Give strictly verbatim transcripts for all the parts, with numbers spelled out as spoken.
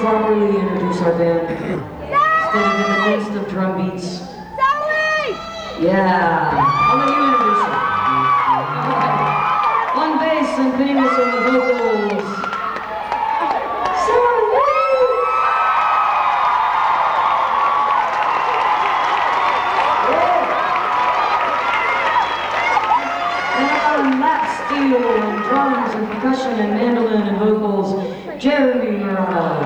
properly introduce our band. Instead of in the midst of drum beats. Zoe! Yeah, I'll let you introduce her. On bass and famous on the vocals. Zoe! And on lap steel and drums and percussion and mandolin and vocals, Jeremy Murata.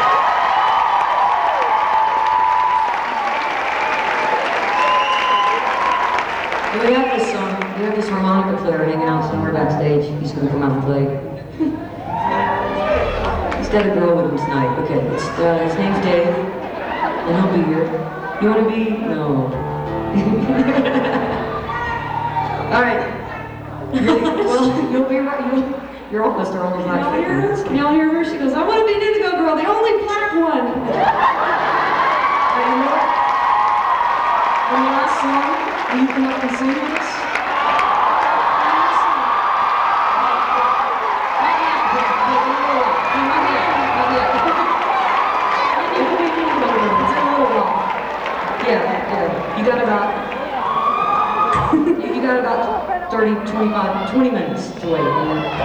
We have this um, we have this harmonica player hanging out somewhere backstage. He's gonna come out and play. He's got a girl with him tonight. Okay, it's, uh, his name's Dave, and he'll be here. You wanna be? No. All right. Well, you'll be right. You'll, you're almost our only black Y'all hear her? figure. Y'all hear her? She goes, I want to be an Indigo Girl, the only black one. But you know what? On the last song, will you come up and sing with us? Yeah, yeah. You got about you, you got about thirty, twenty-five, twenty minutes to wait. You know?